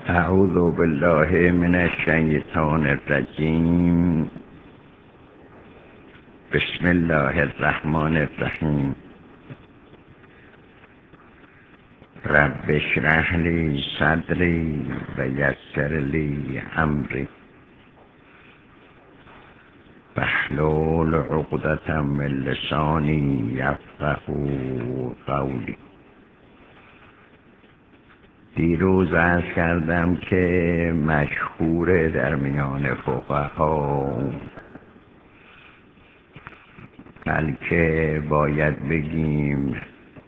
اعوذ بالله من الشیطان الرجیم. بسم الله الرحمن الرحیم. رب اشرح لی صدری و یسر لی امری واحلل عقدة من لسانی یفقهوا قولی. دیروز عرض کردم که مشهور در میان فقها، بلکه باید بگیم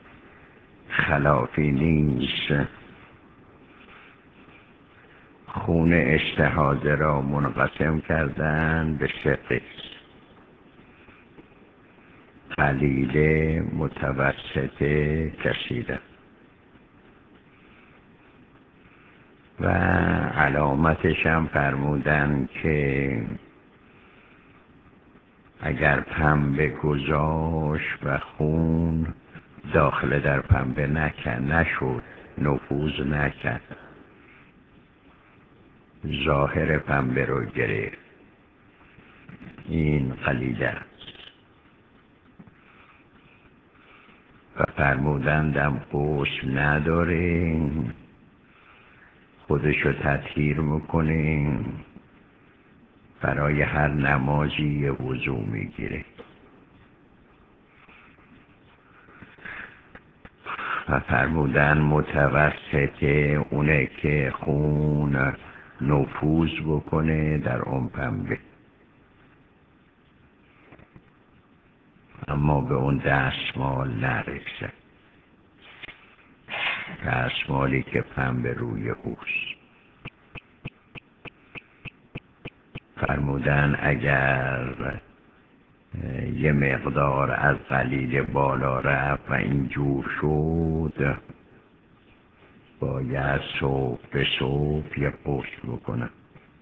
خلافی نیست، خون استحاضه را منقسم کردن به سه قسم: قلیله، متوسطه، کثیره. و علامتش هم فرمودن که اگر پنبه گذاشت و خون داخل در پنبه نشد، نفوذ نکرد، ظاهر پنبه رو گرفت، این قلیله است. و فرمودندم غسل نداره، خودشو تطهیر میکنه، برای هر نمازی وضو میگیره. و فرمودن متوسطه اونه که خون نفوذ بکنه در اون پنبه، اما به اون دستمال نرسه، دستمالی که پنبه روی اوست. فرمودن اگر یه مقدار از قلیل بالا رفت و اینجور شد، باید صبح به صبح یه غسل بکنم.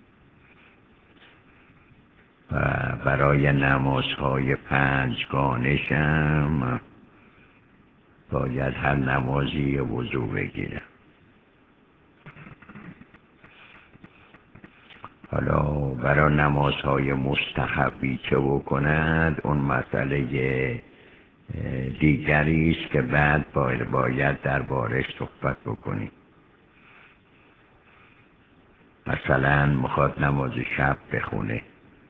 و برای نمازهای پنجگانشم باید هر نمازی وضو بگیرم. حالا برای نمازهای مستحبی چه بکند، اون مسئله دیگری است که بعد باید دربارش صحبت بکنیم. مثلا میخواد نماز شب بخونه،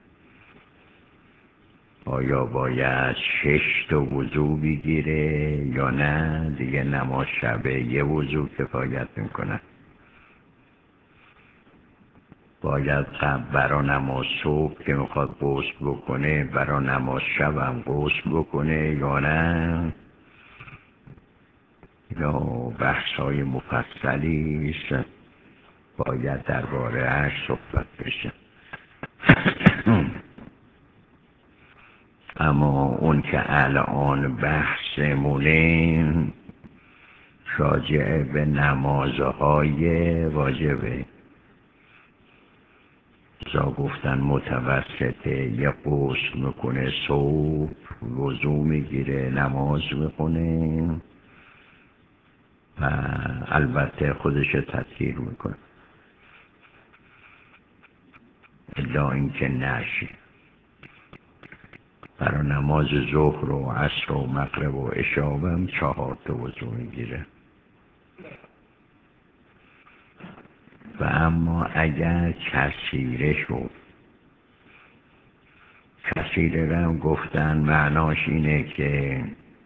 آیا باید 6 تا وضو بگیره یا نه دیگه نماز شبه یه وضو کفایت میکنه؟ باید برای نماز صبح که میخواد غسل بکنه برای نماز شب هم غسل بکنه یا نه؟ یا بحث‌های مفصلی است، باید درباره اش صحبت بشه. اما اون که الان بحثمونه راجع به نمازهای واجبه. زا گفتن متوسطه، یه غسل میکنه، صبح وضو میگیره، نماز میکنه و البته خودش تطهیر میکنه، الا اینکه نشه. برای نماز ظهر و عصر و مغرب و عشا هم 4 تا وضو میگیره. و اما اگر کثیره شد، کثیره هم گفتن معناش اینه که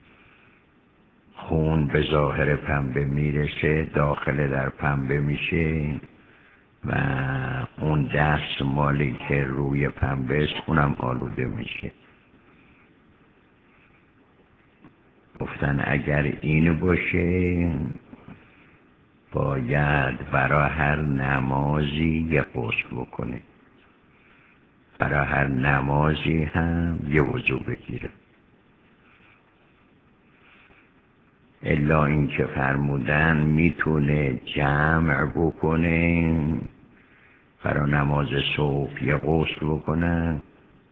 خون به ظاهر پنبه میرسه، داخل در پنبه میشه و اون دستمالی که روی پنبه است اونم آلوده میشه. گفتن اگر این باشه باید برای هر نمازی یه غسل بکنه، برای هر نمازی هم یه وضو بگیره. الا اینکه فرمودن میتونه جمع بکنه، برای نماز صبح یه غسل بکنن،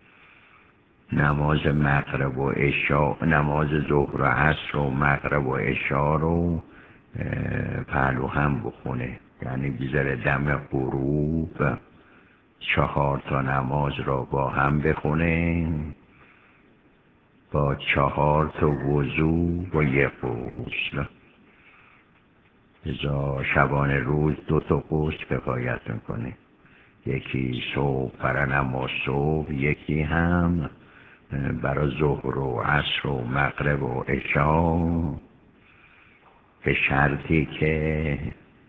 نماز مغرب و عشا، نماز ظهر و عصر و مغرب و عشا رو پهلو هم بخونه، یعنی بذاره دم غروب 4 نماز را با هم بخونه، با 4 وضو و 1 غسل. ازا شبانه روز 2 غسل کفایت میکنه، یکی صبح برای نماز صبح، یکی هم برای ظهر و عصر و مغرب و عشا، به شرطی که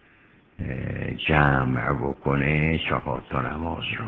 جمع بکنه 4 نماز رو.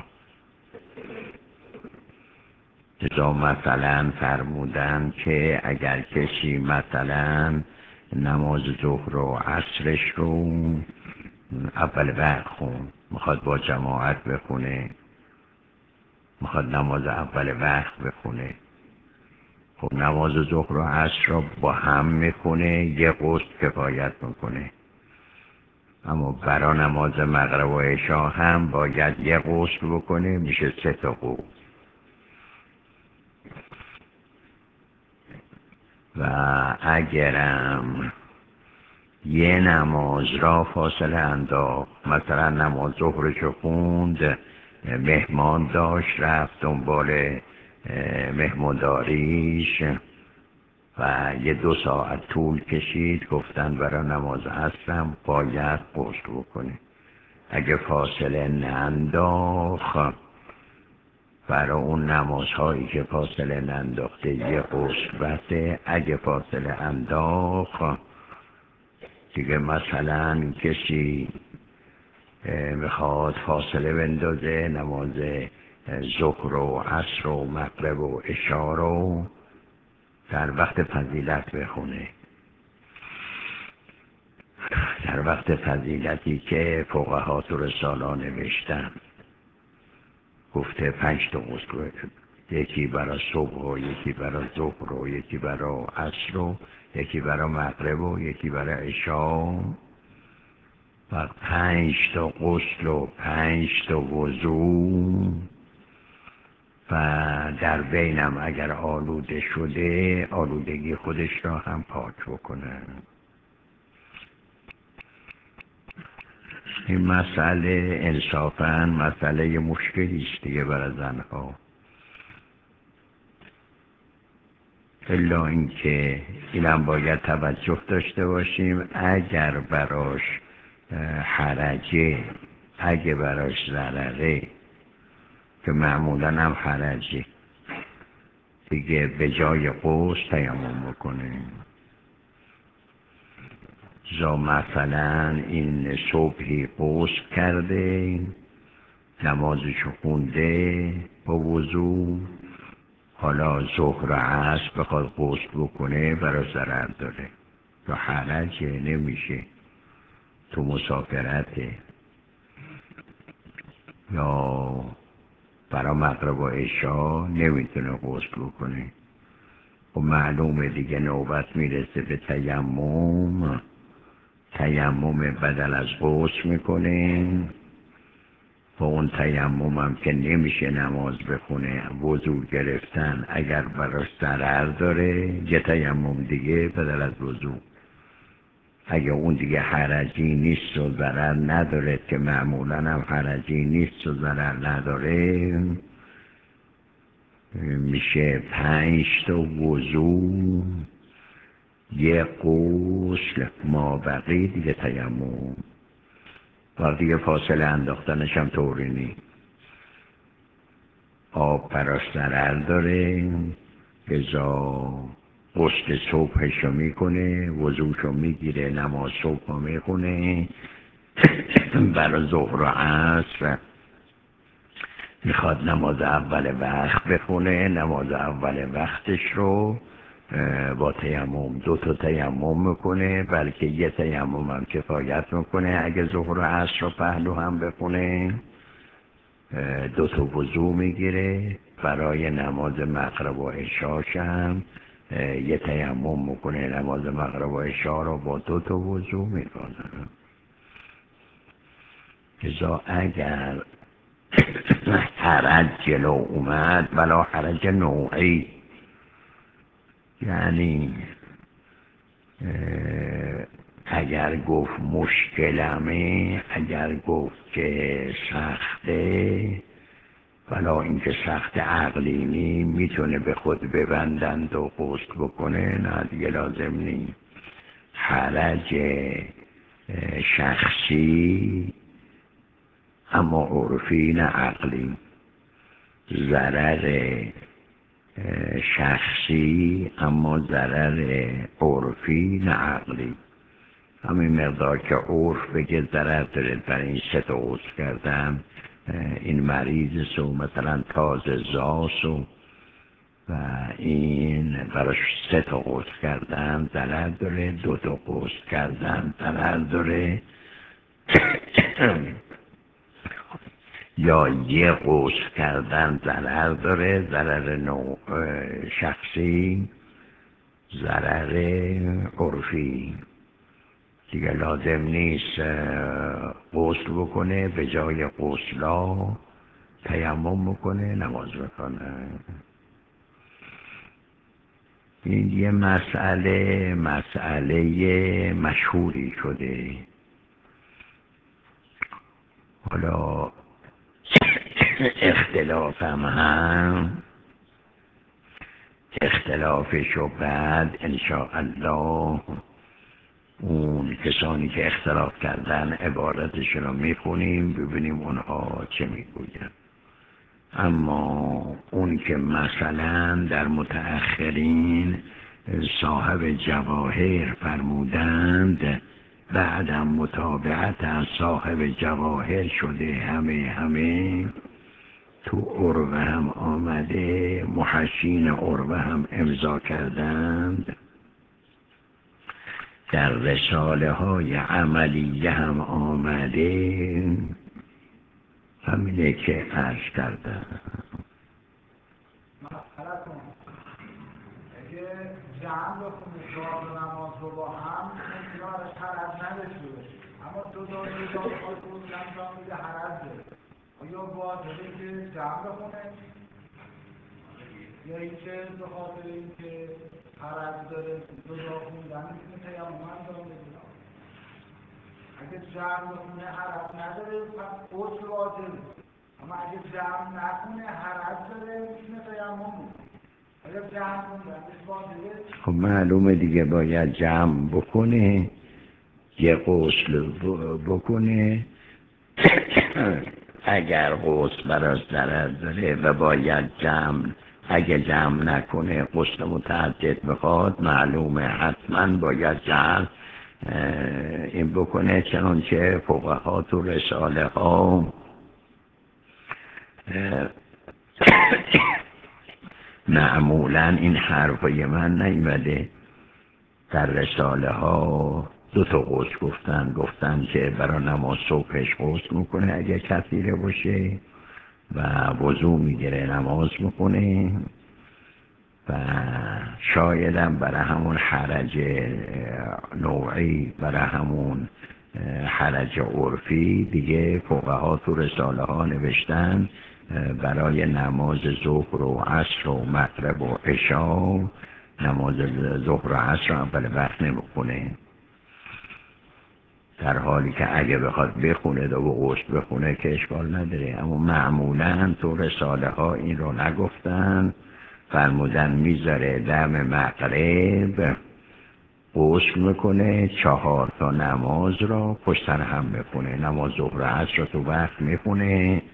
ازا مثلا فرمودن که اگر کسی مثلا نماز ظهر و عصرش رو اول وقت خون، میخواد با جماعت بخونه، میخواد نماز اول وقت بخونه، خب نماز ظهر و عصر رو با هم میخونه، 1 غسل کفایت میکنه. اما برای نماز مغرب و عشا هم باید 1 غسل بکنه، میشه 3 غسل. و اگرم یه نماز را فاصله انداخت، مثلا نماز ظهرشو خوند، مهمان داشت رفت دنبال مهمانداریش و 2 ساعت طول کشید، گفتن برای نماز عصرم باید غسل بکنه. اگه فاصله ننداخت، برای اون نمازهایی که فاصله ننداخته 1 غسل بسه. اگه فاصله انداخت دیگه، مثلا کسی میخواد فاصله بندازه، نماز ظهر و عصر و مغرب و عشا رو در وقت فضیلت بخونه، در وقت فضیلتی که فقها تو رسالا نوشتن، گفته 5 غسل، یکی برای صبح و یکی برای ظهر و یکی برای عصر و یکی برای مغرب و یکی برای عشا، و 5 غسل و 5 وضو، و در بینم اگر آلوده شده آلودگی خودش را هم پاک بکنه. این مسئله انصافاً مسئله مشکلی است دیگه برای زنها، الا اینکه اینم باید توجه داشته باشیم اگر براش حرجه، اگه براش ضرره، که معمولاً هم حرجه، دیگه به جای غسل تیمم بکنه. زا مثلا این صبحی غسل کرده، نمازشو خونده با وضو، حالا ظهر و عصر بخواد غسل بکنه برای ضرر داره، یا حرج نمیشه، تو مسافرته، یا برای مغرب و عشا نمیتونه غسل بکنه. و معلومه دیگه نوبت میرسه به تیمم، تیمم بدل از غسل میکنه، با اون تیمم هم که نمیشه نماز بخونه، وضو گرفتن اگر براش ضرر داره، یه تیمم دیگه بدل از وضو. اگه اون دیگه حرجی نیست و ضرر نداره، که معمولا هم حرجی نیست و ضرر نداره، میشه 5 وضو، 1 غسل، ما بقی دیگه تیمم. و دیگه فاصله انداختنش هم طوری نی، آب براش ضرر داره، ازا غسل صبحشو میکنه، وضوشو میگیره، نماز صبح میخونه، برای ظهر و عصر میخواد نماز اول وقت بخونه، نماز اول وقتش رو با تیمم 2 تیمم میکنه، بلکه 1 تیمم هم کفایت میکنه. اگه ظهر و عصر رو پهلو هم بخونه، 2 وضو میگیره، برای نماز مغرب و عشاش هم 1 تیمم میکنه، نماز مغرب و عشا رو با 2 وضو میکنه. ازا اگر حرج جلو اومد، ولا حرج نوعی، یعنی اگر گفت مشکلمه، اگر گفت که سخته، ولا اینکه سخت عقلی نی، میتونه به خود ببندند و غسل بکنه، نه دیگه لازم نی. حرج شخصی اما عرفی نه عقلی، ضرر شخصی اما ضرر عرفی نه عقلی. همین مقدار که عرف بگه ضرر داره، برای این 3 تا غسل کردم، این مریض سو مثلا تازه زاس و این براش 3 تا غسل کردن ضرر داره، 2 تا غسل کردن ضرر داره یا یه غسل کردن ضرر داره، ضرر نوع شخصی، ضرر عرفی. دیگه لازم نیست غسل بکنه، به جای غسلا تیمم بکنه، نماز بکنه. این یه مسئله مشهوری شده. حالا اختلافشو بعد انشاءالله اون کسانی که اختلاف کردن عبارتشون رو میخونیم، ببینیم اونها چه میگوین. اما اون که مثلا در متأخرین صاحب جواهر فرمودند، بعدم متابعت از صاحب جواهر شده، همه تو عروه هم آمده، محشین عروه هم امضا کردند، در رساله های عملیه هم آمده، همینه که عرض کردم. اگه جمع بکنه دعا و نماز رو با هم کنارش حرج نداشته باشه، اما تو دعا بخواد بود جمع میگه حرج داره، آیا واجبه که جمع بکنه یا اینکه به خاطر اینکه حرج داره تو دعا خوندن میتونه تیمم انجام بده؟ اگه جمع بکنه حرج نداره پس غسل واجبه، اما اگه جمع نکنه حرج داره میتونه تیمم بده. خب معلومه دیگه باید جمع بکنه، یه غسل بکنه اگر غسل براش ضرر داره و باید جمع، اگه جمع نکنه غسل متعدد بخواد، معلومه حتما باید جمع این بکنه، چنانچه فقها تو رساله ها معمولا این حرفای من نیومده، در رساله ها 2 تا غسل گفتن که برای نماز صبحش غسل میکنه اگه کثیره باشه و وضو میگیره نماز میکنه، و شایدم برای همون حرج نوعی، برای همون حرج عرفی دیگه فقها تو رساله ها نوشتن برای نماز ظهر و عصر و مغرب و عشا، نماز ظهر و عصر اول وقت نمیخونه، در حالی که اگه بخواد بخونه و غسل بخونه که اشکال نداره. اما معمولا تو رساله ها این رو نگفتن، فرمودن میذاره دم مغرب غسل میکنه، 4 تا نماز را پشت سر هم میخونه، نماز ظهر و عصر رو تو وقت میخونه،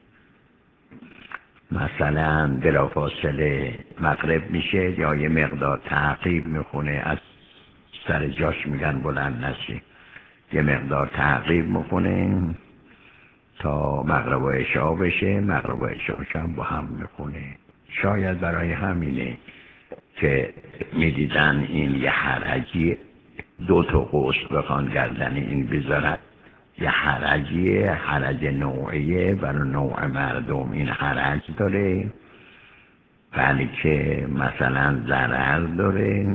مثلا بلافاصله مغرب میشه یا یه مقدار تعقیب میخونه، از سر جاش میگن بلند نشه، یه مقدار تعقیب میکنه تا مغرب و عشا بشه، مغرب و عشاش هم با هم میخونه. شاید برای همینه که میدیدن این یه حرجی 2 تا غسل بخوان گردن این بذارن، یه حرجیه، حرج نوعیه، برای نوع مردم این حرج داره، بلکه مثلا ضرر داره.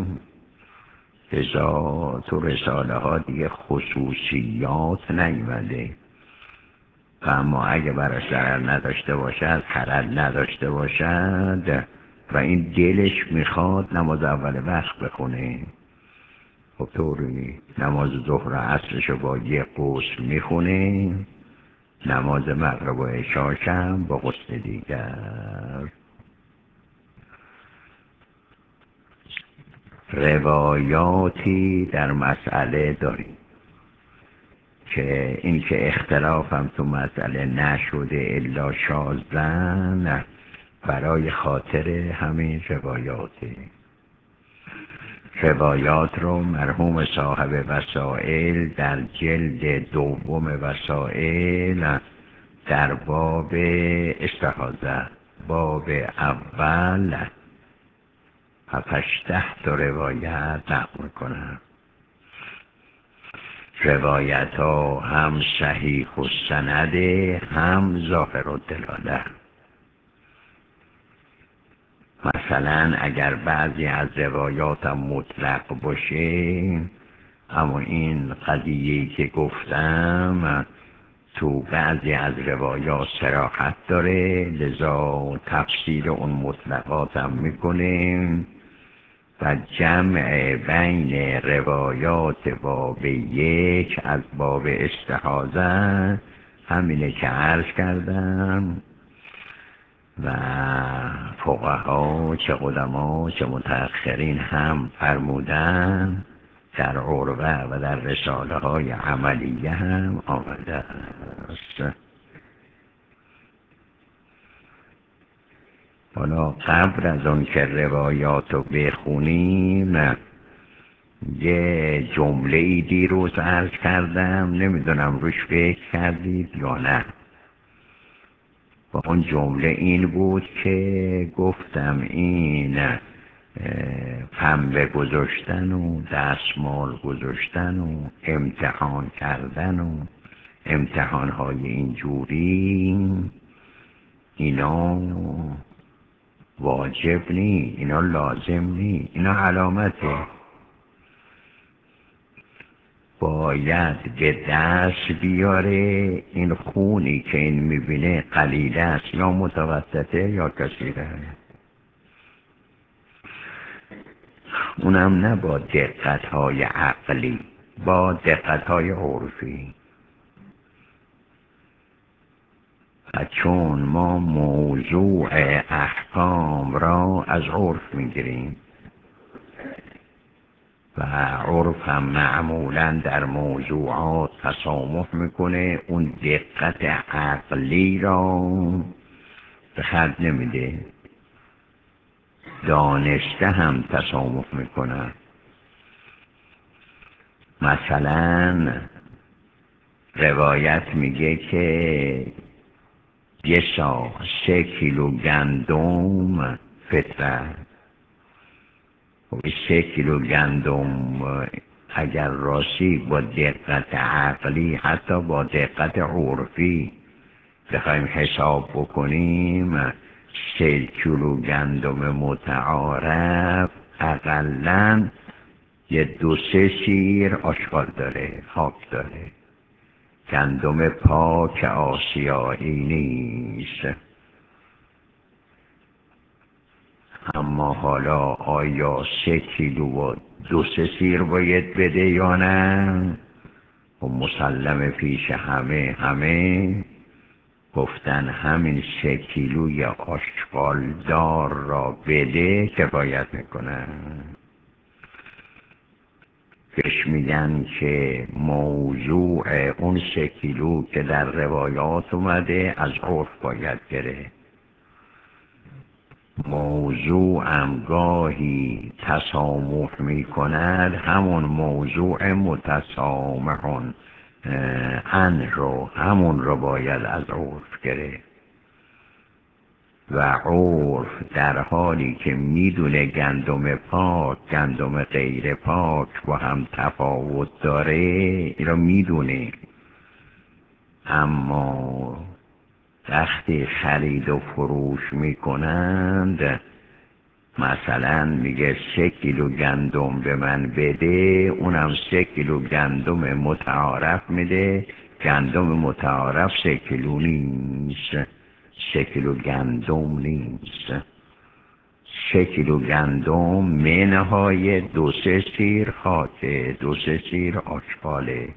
ازا تو رساله ها دیگه خصوصیات نیومده، اما اگه براش ضرر نداشته باشد، حرج نداشته باشد و این دلش میخواد نماز اول وقت بخونه، خب طوری نماز ظهر و عصرشو با یه غسل میخونه، نماز مغرب و عشاشم با غسل دیگر. روایاتی در مسئله داریم که اینکه اختلافم تو مسئله نشده الا شاذن برای خاطر همین روایاته. روایات رو مرحوم صاحب وسائل در جلد دوم وسائل در باب استحاضه باب اول 7-8 تا روایت نقل میکنم. روایت ها هم صحیح و سنده هم ظاهر و دلاله. مثلا اگر بعضی از روایات هم مطلق باشه، اما این قضیه‌ای که گفتم تو بعضی از روایات صراحت داره، لذا تفسیر اون مطلقات هم میکنیم و جمع بین روایات باب 1 از باب استحاضه همینه که عرض کردم و فقها چه قدما چه متأخرین هم فرمودن، در عروه و در رساله های عملیه هم آمده است. حالا قبل از اون که روایات رو بخونیم، یه جمله ای دیروز عرض کردم، نمیدونم روش فکر کردید یا نه. و اون جمله این بود که گفتم این پنبه گذاشتن و دستمال گذاشتن و امتحان کردن و امتحانهای اینجوری اینا واجب نی، اینا لازم نی، اینا علامته. باید به دست بیاره این خونی که این میبینه قلیل است یا متوسطه یا کثیره، اونم نه با دقت‌های عقلی، با دقت‌های عرفی. و چون ما موضوع احکام را از عرف میگیریم و عرف هم معمولا در موضوعات تسامح میکنه، اون دقت عقلی را به خرج نمیده، دانسته هم تسامح میکنه. مثلا روایت میگه که 3 کیلو گندم فطره. 3 کیلو گندم اگر راستی با دقت عقلی، حتی با دقت عرفی بخوایم حساب بکنیم، 3 کیلو گندم متعارف اقلن 2-3 سیر آشغال داره، خاک داره. گندم پاک آسیایی نیست. اما حالا آیا 3 کیلو و 2-3 سیر باید بده یا نه؟ و مسلم پیش همه گفتن همین 3 کیلوی آشغالدار را بده کفایت میکنه. بهش میگن که موضوع اون 3 کیلو که در روایات اومده از عرف باید گره. موضوع گاهی تسامح میکند، همون موضوع متسامحون همون رو باید از عرف گره. و عرف در حالی که میدونه گندم پاک گندم غیر پاک با هم تفاوت داره، این رو میدونه، اما وقتی خرید و فروش میکنند مثلا میگه 3 کیلو گندم به من بده، اونم 3 کیلو گندم متعارف میده. گندم متعارف 3 کیلو نیست، 3 کیلو گندم نیست، 3 کیلو گندم، منهای 2-3 سیر خاک، 2-3 سیر آشغاله.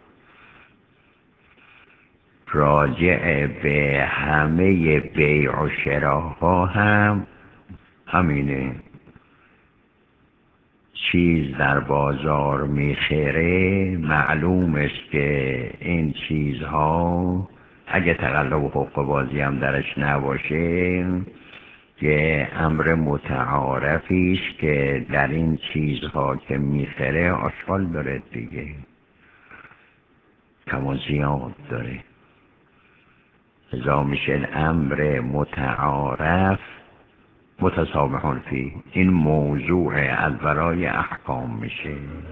راجع به همه بیع و شراها هم همینه. چیز در بازار میخره، معلوم است که این چیزها اگه تقلب و حقوق بازی هم درش نباشه، که امر متعارفی است که در این چیزها که میخره آشغال داره دیگه، کم و زیاد داره. لذا میشه امر متعارف متسامحون فی. این موضوع از برای احکام میشه.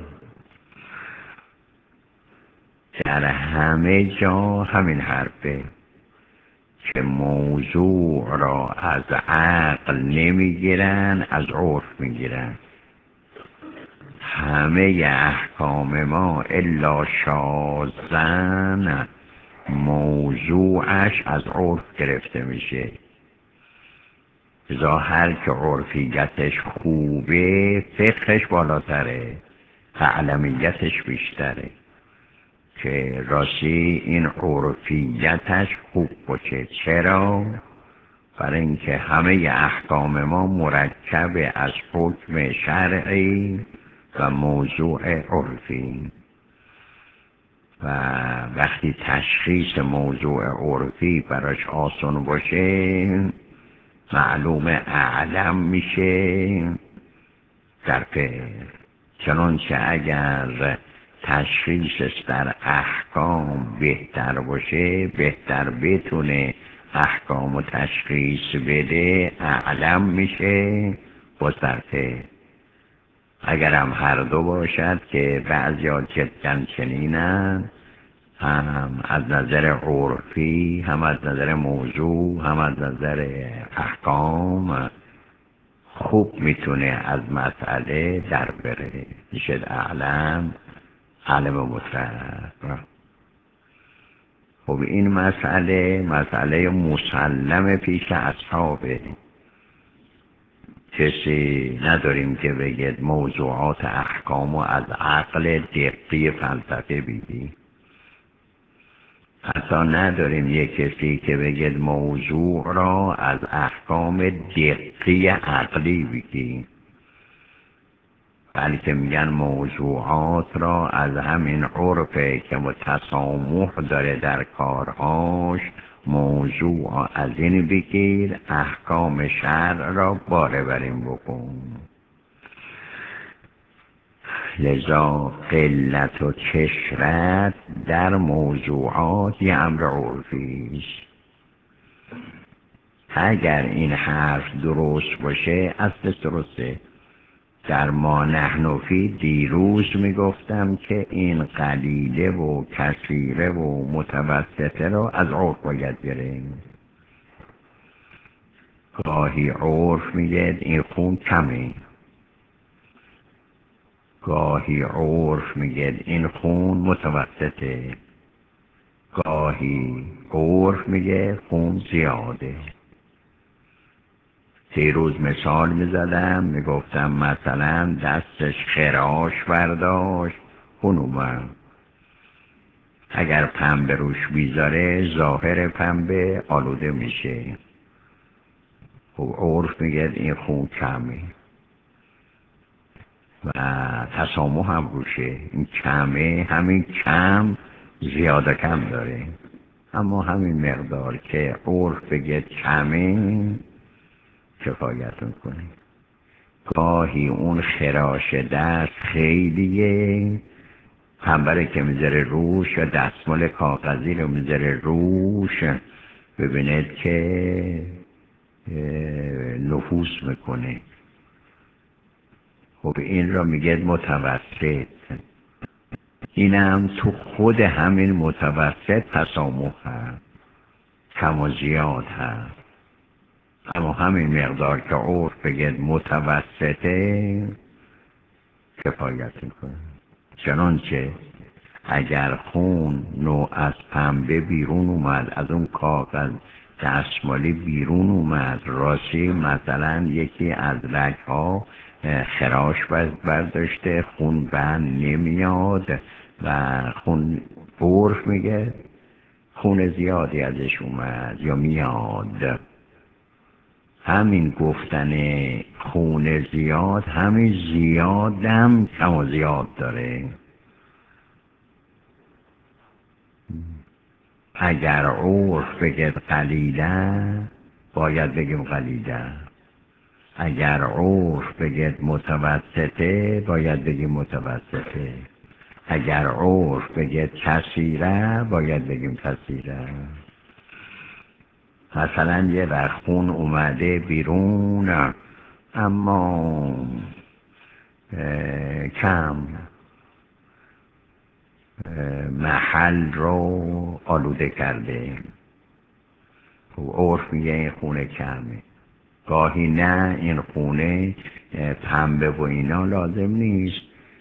در همه جا همین حرفه که موضوع را از عقل نمیگیرن، از عرف میگیرن. همه احکام ما الا شاذن موضوعش از عرف گرفته میشه. لذا هر که عرفیتش خوبه فقهش بالاتره، علمیتش بیشتره. که راستی این عرفیتش خوب باشه. چرا؟ برای اینکه همه احکام ما مرکب از حکم شرعی و موضوع عرفی، و وقتی تشخیص موضوع عرفی براش آسان باشه معلوم اعلم میشه در فقه. چنانچه اگر تشخیصش در احکام بهتر باشه، بهتر بتونه احکام و تشخیص بده، اعلم میشه باز در فقه. اگر هم هر دو باشد که بعضی‌ها جداً چنینن، هم از نظر عرفی، هم از نظر موضوع، هم از نظر احکام خوب میتونه از مسئله در بره. میشه اعلم، علم مطلق. خب این مسئله مسلم پیش اصحابه. کسی نداریم که بگید موضوعات احکام و از عقل دقیق فلسفه بگی. حتی نداریم یک کسی که بگید موضوع را از احکام دقیق عقلی بگی، بلکه میگن موضوعات را از همین عرفه که تسامح داره در کارهاش، موضوع از این بگیر، احکام شرع را باره بریم بکن. لذا قلت و کثرت در موضوعات یه امر عرفی است. اگر این حرف درست باشه اصل درسته. در ما نحن فی دیروز میگفتم که این قلیله و کثیره و متوسطه را از عرف باید گرفت. گاهی عرف میگه این خون کمه، گاهی عرف میگه این خون متوسطه، گاهی عرف میگه خون زیاده. دیروز مثال میزدم، میگفتم مثلا دستش خراش برداشت، خون اومد. اگر پنبه روش بیزاره ظاهر پنبه آلوده میشه. خب عرف میگه این خون کمه و تسامح هم روشه. این کمه، همین کم زیاده کم داره، اما همین مقدار که عرف بگه کمه کفایت میکنه. گاهی اون خراش دست خیلیه، پنبره که میذاره روش یا دستمال کاغذی رو میذاره روش، ببینید که نفوذ میکنه. خب این را میگه متوسط. اینم تو خود همین متوسط تسامح هست، کم و زیاد هست، اما همین مقدار که عرف بگید متوسطه کفایت میکنه. چنانچه اگر خون نوع از پنبه بیرون اومد از اون کاغذ دستمالی بیرون اومد، راستی مثلا یکی از رگ‌ها خراش برداشته، خون بند نمیاد و خون برف میگه، خون زیادی ازش اومد یا میاد. همین گفتن خون زیاد، همین زیادم کم و زیاد داره. اگر عرف بگه قلیله باید بگیم قلیله، اگر عرف بگه متوسطه باید بگیم متوسطه، اگر عرف بگه کثیره باید بگیم کثیره. مثلا یه وقت خون اومده بیرون اما کم، محل رو آلوده کرده، عرف میگه این خونه کمه. گاهی نه، این خونه پنبه و اینا لازم نیست،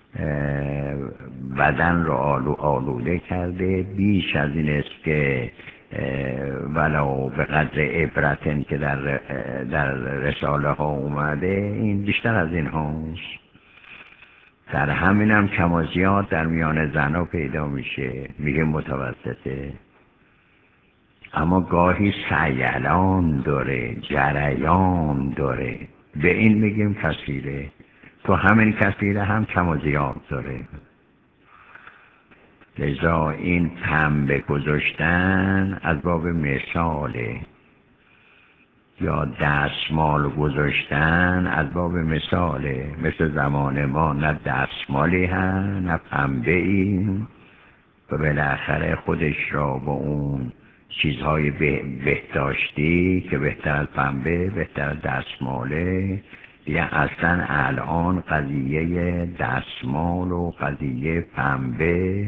بدن رو آلوده کرده بیش از این است که ولو به قدر عبرتن که در رساله ها اومده، این بیشتر از این هاست. در همین هم کم و زیاد در میان زنها پیدا میشه، میگه متوسطه. اما گاهی سیلان داره، جریان داره، به این میگیم کثیره. تو همین کثیره هم کم و زیاد داره. لذا این پنبه گذاشتن از باب مثاله، یا دستمال گذاشتن از باب مثاله. مثل زمان ما نه دستمالی هست نه پنبه این، و بالاخره خودش را با اون چیزهای بهداشتی که بهتر از پنبه، بهتر از دستماله، دیگه اصلا الان قضیه دستمال و قضیه پنبه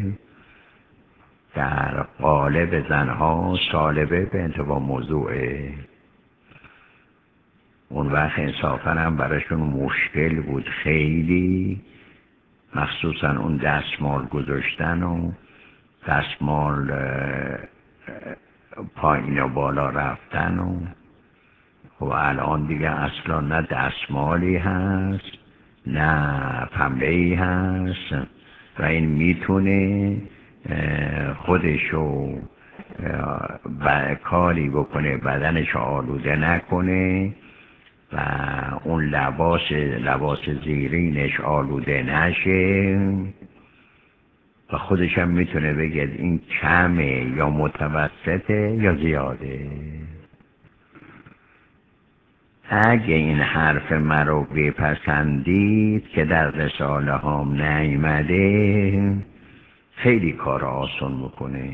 در قالب زنها سالبه به انتباه موضوعه. اون وقت انصافا هم براشون مشکل بود خیلی، مخصوصا اون دستمال گذاشتن و دستمال پایین و بالا رفتن و خب الان دیگه اصلا نه دستمالی هست نه پنبه‌ای هست و این میتونه خودشو کاری بکنه بدنشو آلوده نکنه و اون لباس زیرینش آلوده نشه و خودش هم میتونه بگه این کمه یا متوسطه یا زیاده. اگه این حرف مرا بپسندید که در رساله هام نیامده، خیلی کار آسان میکنه.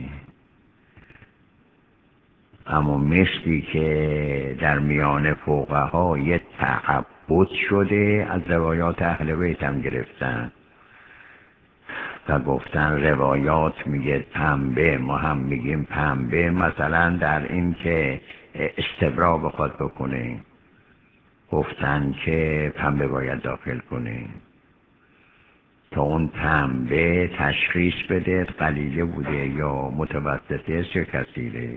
اما مثلی که در میان فقها یه تعبد شده، از روایات اهل بیت هم گرفتن و گفتن روایات میگه پنبه، ما هم میگیم پنبه، مثلا در این که استبرا بخواد بکنه گفتن که پنبه باید داخل کنه تا اون پنبه تشخیص بده قلیله بوده یا متوسطه یا کثیره،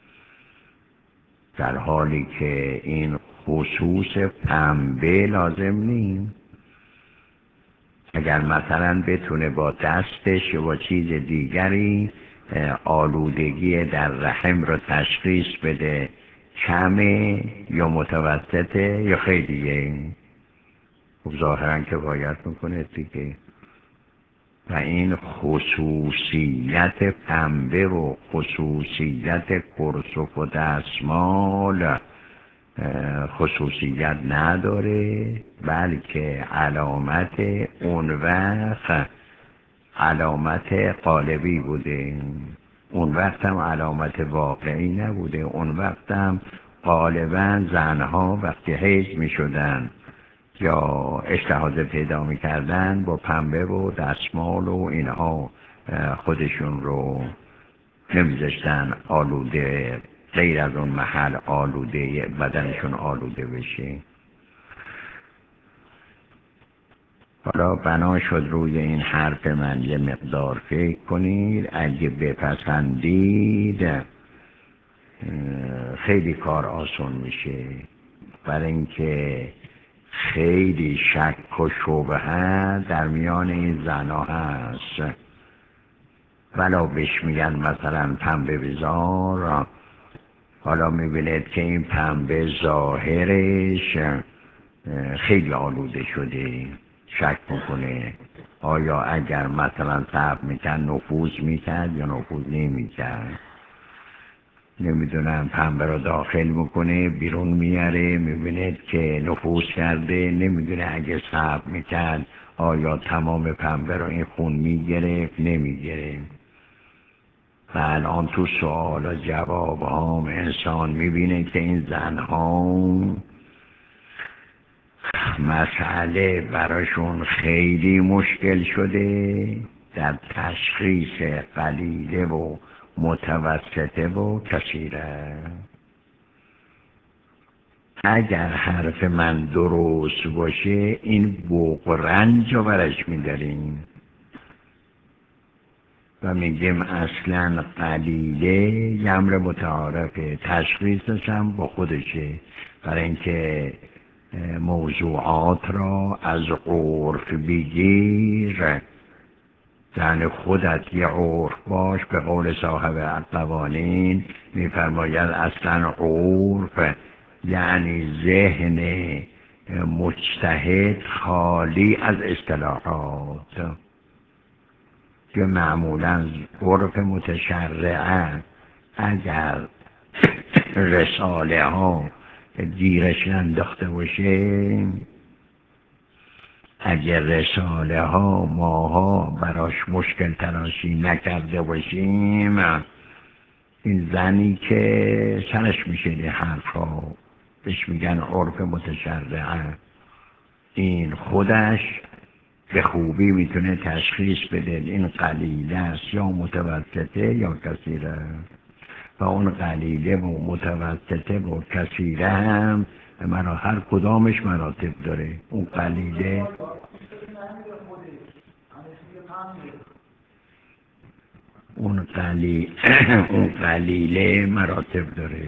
در حالی که این خصوص پنبه لازم نیست. اگر مثلا بتونه با دستش یا با چیز دیگری آلودگی در رحم رو تشخیص بده کمه یا متوسطه یا خیلیه، خب ظاهرا که باید میکنه دیگه. و این خصوصیت پنبه و خصوصیت کرسف و دستمال خصوصیت نداره، بلکه علامت اون وقت علامت قالبی بوده، اون وقت هم علامت واقعی نبوده. اون وقت هم غالبا زنها وقتی حیض می شدن یا استحاضه پیدا می کردن با پنبه و دستمال و اینها خودشون رو نمیذاشتن آلوده، غیر از اون محل آلوده بدنشون آلوده بشه. حالا بنا شد روی این حرف من یه مقدار فکر کنید، اگه بپسندید خیلی کار آسان میشه، برای اینکه خیلی شک و شبهه در میان این زنها هست. ولا بهش میگن مثلا پنبه بزار، حالا میبینید که این پنبه ظاهرش خیلی آلوده شده، شک میکنه آیا اگر مثلا صبر میکرد نفوذ میکرد یا نفوذ نمیکرد. نمیدونم پنبه رو داخل میکنه بیرون میاره میبینید که نفوذ کرده، نمیدونه اگه صبر میکرد آیا تمام پنبه رو این خون میگرفت نمیگرفت. و الان تو سوال و جواب هم انسان میبینه که این زنها مسئله براشون خیلی مشکل شده در تشخیص قلیله و متوسطه و کثیره. اگر حرف من درست باشه این بوق رنج رو برش میداریم و میگیم اصلا قلیله یه امر متعارفه، تشخیصش هم با خودشه، برای اینکه موضوعات را از عرف بگیر، زن خودت یه عرف باش. به قول صاحب قوانین میفرماید اصلا عرف یعنی ذهن مجتهد خالی از اصطلاحات، که معمولا عرف متشرعه اگر رساله ها گیرش انداخته باشه، اگر رساله ها ماها براش مشکل تراشی نکرده باشیم، این زنی که سرش میشه این حرف ها بهش میگن عرف متشرعه، این خودش به خوبی میتونه تشخیص بده این قلیله است یا متوسطه یا کثیره. و اون قلیله و متوسطه و کثیره هم هر کدامش مراتب داره. اون قلیله اون قلیله مراتب داره.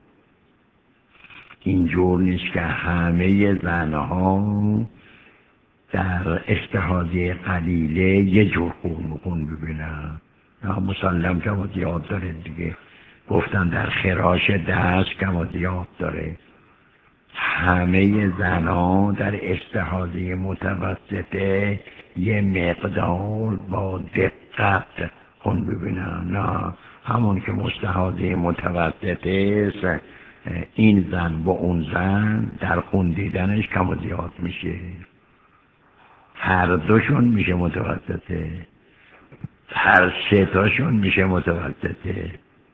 اینجور نیست که همه زنها در استحاضه قلیله یه جور خون ببینن. مسلم کمادیات داره دیگه، گفتن در خراش دست کمادیات داره. همه زنها در استحاضه متوسطه یه مقدار با دقت خون ببینن، نه همون که مستحاضه متوسطه است این زن با اون زن در خون دیدنش کم و زیاد میشه، هر دوشون میشه متوسطه، هر سه تاشون میشه متوسطه.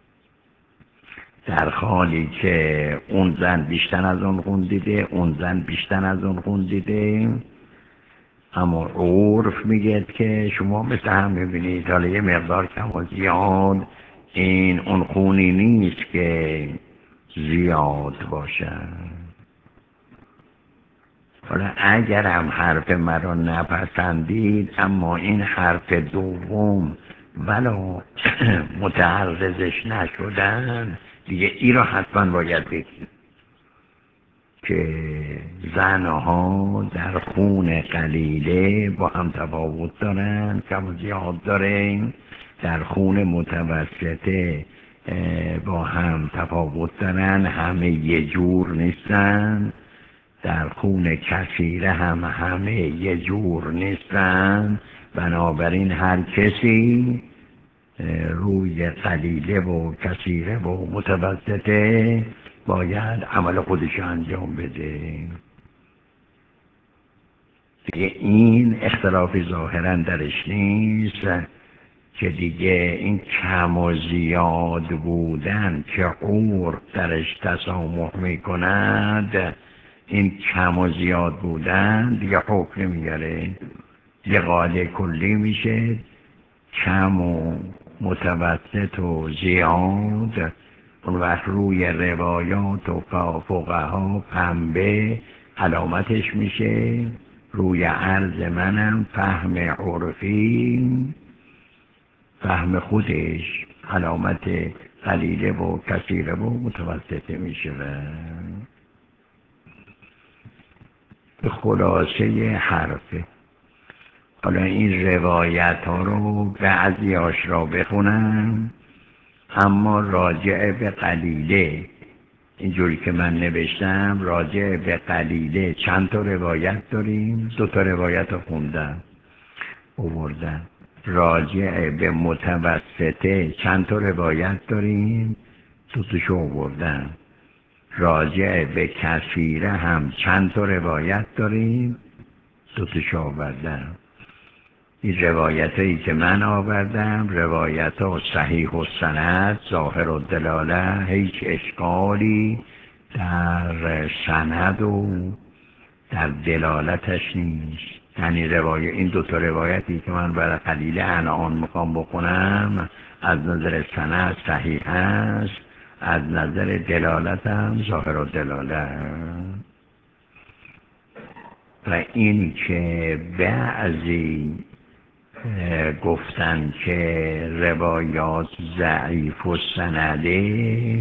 در حالی که اون زن بیشتر از اون خون دیده، اون زن بیشتر از اون خون دیده، اما عرف میگه که شما مثل هم میبینید، حالا یه مقدار کم و زیاد این اون خونی نیست که زیاد باشه. حالا اگرم حرف مرا نپسندید، اما این حرف دوم ولو متعرضش نشدن دیگه این را حتما باید بگید که زنها در خون قلیله با هم تفاوت دارن، کم و زیاد دارن، در خون متوسطه با هم تفاوت دارن، همه یه جور نیستن، در خون کثیره هم همه یه جور نیستن. بنابراین هر کسی روی قلیله و کثیره و متوسطه باید عمل خودش انجام بده. دیگه این اختلافی ظاهرا درش نیست که دیگه این کم و زیاد بودن که عرف درش تسامح میکند، این کم و زیاد بودن دیگه حکم میاره، یه قاعده کلی میشه کم و متوسط و زیاد. اون وقت روی روایات و فقها پنبه علامتش میشه، روی عرض منم فهم عرفی فهم خودش علامت قلیله و کثیره و متوسطه میشه. به خلاصه حرفه. حالا این روایت ها رو بعضیاش را بخونم، اما راجع به قلیله اینجوری که من نوشتم راجع به قلیله چند تا روایت داریم، 2 تا روایت رو خوندم آوردم. راجع به متوسطه چند تا روایت داریم، 2 تاشو آوردم. راجع به کثیره هم چند تا روایت داریم، 2 تاشو آوردم. این روایت هایی که من آوردم روایت ها صحیح و سند، ظاهر و دلاله، هیچ اشکالی در سند و در دلالتش نیست. یعنی این 2 تا روایتی که من برای قلیله الان میخوام بکنم از نظر سند صحیح است، از نظر دلالت هم ظاهر و دلاله. و این که بعضی گفتن که روایات ضعیف و سنده،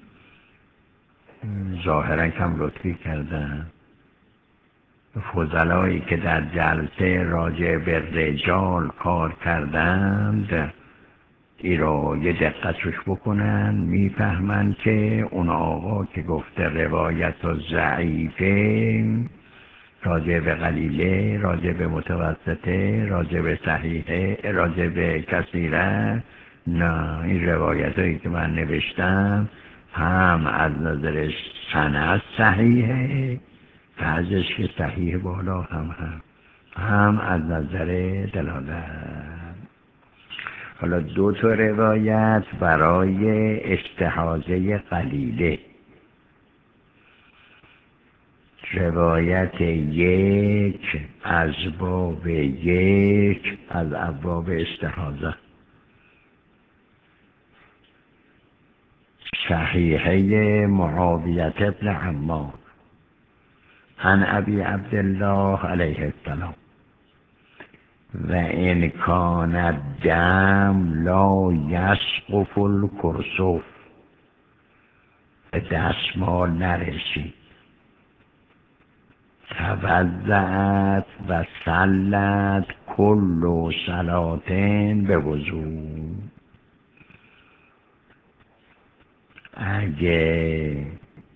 ظاهرا کم لطفی کردن. فضلایی که در جلسه راجع به رجال کار کردند ای را یه دقت روش بکنن، میفهمن که اون آقا که گفته روایت و ضعیفه راجع به قلیله، راجع به متوسطه، راجع به صحیحه، راجع به کثیره، نه، این روایت هایی که من نوشتم هم از نظر سند صحیحه، بعضش که صحیح بالا هم از نظر دلالت. حالا 2 تا روایت برای استحاضه قلیله. روایت 1 از باب 1 از ابواب استحاضه، صحیحه معاویه بن عمار عن ابی عبدالله علیه السلام و ان کان الدم لا یسقف الکرسف، به دستمال نرسید، توضعت و صلت کل صلاتین به وضو. اگه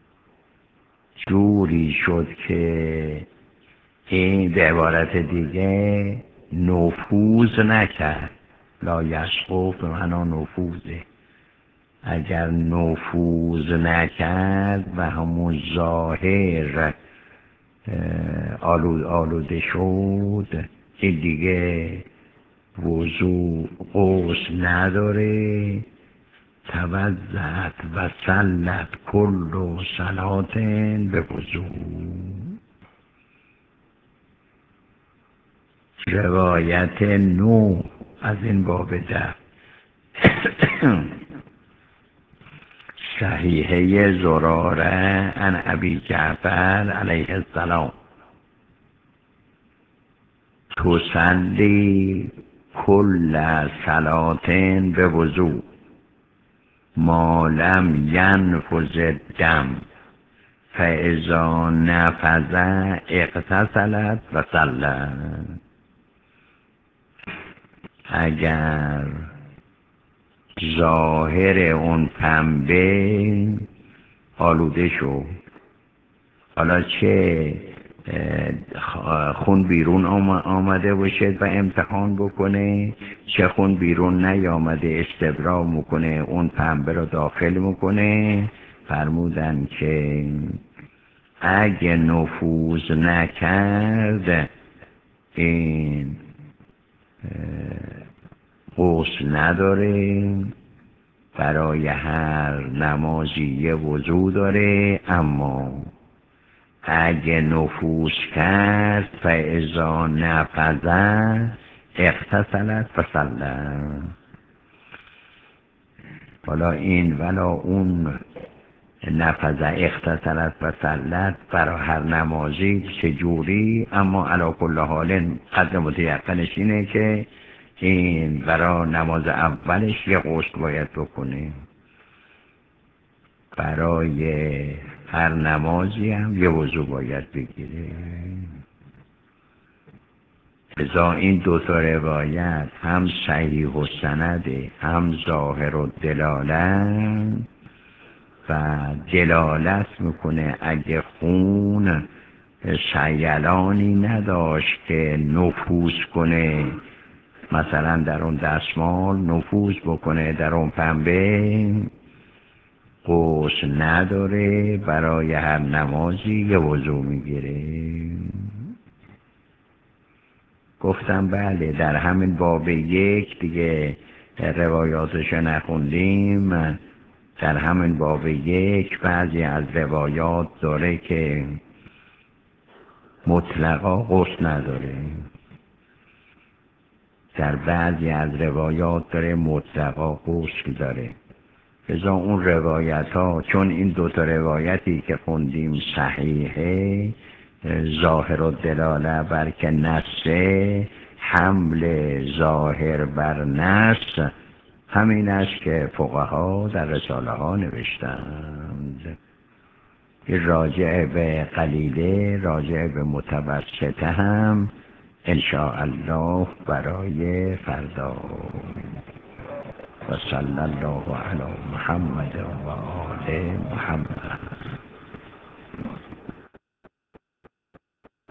جوری شد که این به عبارت دیگه نفوذ نکرد، لا یسقف به معنا نفوذه، اگر نفوذ نکرد و همون ظاهر آلوده شد، این دیگه وضو غسل نداره. توضعت و صلت کل صلات به وضو. روایت 9 از این باب 10 صحیحه زراره عن ابی جعفر علیه السلام تصلی کل صلات به وضو ما لم ینفذ الدم فاذا نفذ اغتسلت و صلت. اگر ظاهر اون پنبه آلوده شد، حالا چه خون بیرون آمده باشد و امتحان بکنه، چه خون بیرون نیامده استبرا میکنه، اون پنبه رو داخل میکنه، فرمودن که اگه نفوذ نکرد این غسل نداره، برای هر نمازی یه وضو داره، اما اگه نفوذ کرد فاذا نفذ اغتسلت و صلت. حالا این ولا اون نفذ اغتسلت و صلت برای هر نمازی چجوری، اما علی کل حال قدر متیقنش اینه که این برای نماز اولش یه غسل باید بکنه. برای هر نمازی هم یه وضو باید بگیره. لذا این دو تا روایت هم صحیح و سنده، هم ظاهر و دلالت و دلالت میکنه اگه خون سیلانی نداشت که نفوذ کنه، مثلا در اون دستمال نفوذ بکنه در اون پنبه، غسل نداره، برای هر نمازی یه وضو میگیره. گفتم بله در همین باب یک دیگه روایاتش نخوندیم، در همین باب یک بعضی از روایات داره که مطلقا غسل نداره، در بعضی از روایات داره مطلقا غسل داره. لذا اون روایت ها چون این دوتا روایتی که خوندیم صحیحه، ظاهر و دلاله بر که نسه، حمل ظاهر بر نس، همین است که فقها در رساله ها نوشتند. راجع به قلیله، راجع به متوسطه هم انشاءالله برای فردا. و صلی الله علی محمد و آل محمد.